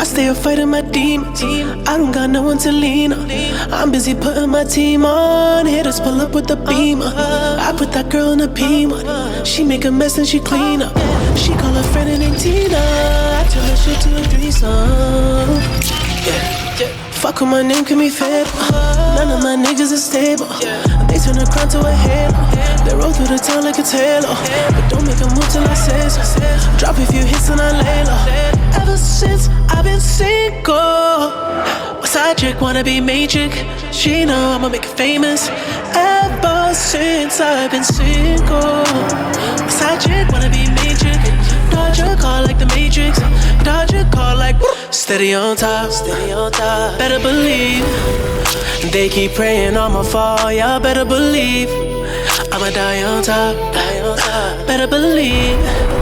I stay up fighting my demons. I don't got no one to lean on. I'm busy putting my team on. Hitters pull up with the beamer. I put that girl in a P1. She make a mess and she clean up. She call her friend and Tina. I turn her shit to a threesome. Yeah. Fuck with my name, can be fair. None of my niggas is stable. They turn a crown to a halo. They roll through the town like a halo. But don't make a move till I say so. Drop a few hits and I lay low. Ever since I've been single, my side chick wanna be main chick. She know I'ma make it famous. Ever since I've been single, my side chick wanna be main chick. Dodge a call like the Matrix. Dodge a call like steady on top, steady on top. Better believe they keep praying I'ma fall. Y'all better believe I'ma die on top, die on top. Better believe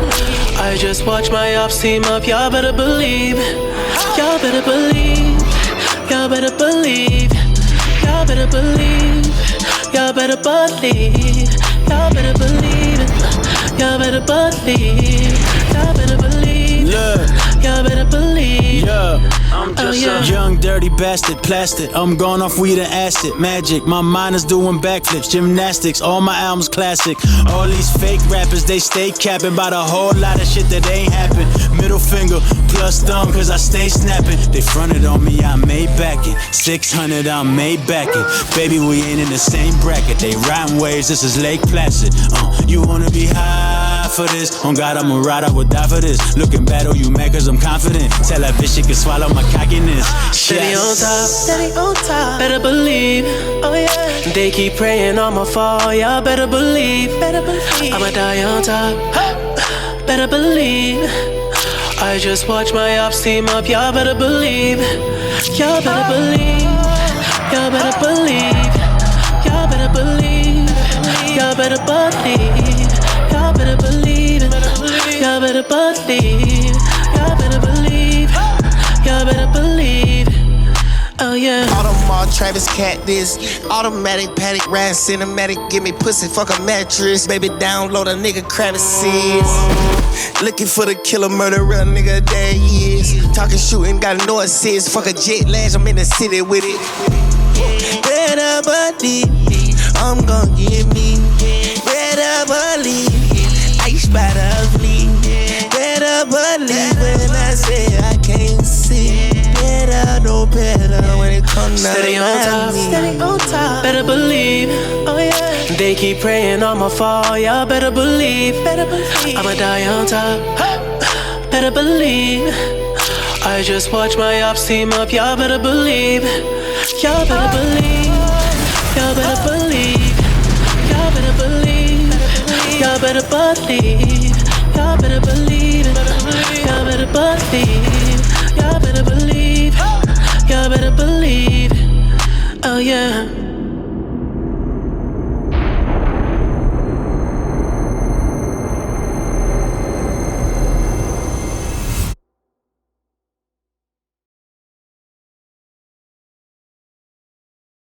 I just watch my ops team up. Y'all better believe. Y'all better believe. Y'all better believe. Y'all better believe. Y'all better believe. Y'all better believe it. Y'all better believe. Y'all better believe. Look. Y'all better believe. Yeah. I'm just a young, dirty bastard, plastic. I'm going off weed and acid, magic. My mind is doing backflips, gymnastics. All my albums classic. All these fake rappers, they stay capping about a whole lot of shit that ain't happen. Middle finger plus thumb, cause I stay snapping. They fronted on me, I made back it. 600, I made back it. Baby, we ain't in the same bracket. They riding waves, this is Lake Placid. You wanna be high for this? On God, I'ma ride, I would die for this. Looking bad, oh, you mad cause I'm confident. Tell that bitch she can swallow my cockiness. Steady on top, steady on top. Better believe, oh yeah. They keep praying I'ma fall. Y'all better believe, better believe. I'ma die on top, better believe. I just watch my ops team up. Y'all better believe. Y'all better believe. Y'all better believe. Y'all better believe. Y'all better believe. Y'all better believe. Y'all better believe. Y'all better believe. Y'all better believe. Oh yeah. Audemars, Travis, Cat this. Automatic, paddock, ride, cinematic. Give me pussy, fuck a mattress. Baby, download a nigga crevices. Looking for the killer, murderer, nigga, there he is. Talking, shooting, got no assist. Fuck a jet lash, I'm in the city with it. Better believe, I'm gon' give me. Better believe, ice by the fleet. Better believe when I say I can't see. Better know better when it comes down to steady on top, steady on top. Better believe, oh yeah. They keep praying I'ma fall. Y'all better believe, better believe. I'ma die on top, better believe. I just watch my ops team up. Y'all better believe. Y'all better believe. Y'all better believe. Y'all better believe. Y'all better believe. Y'all better believe. Y'all better believe. Y'all better believe. Y'all better believe. Oh yeah.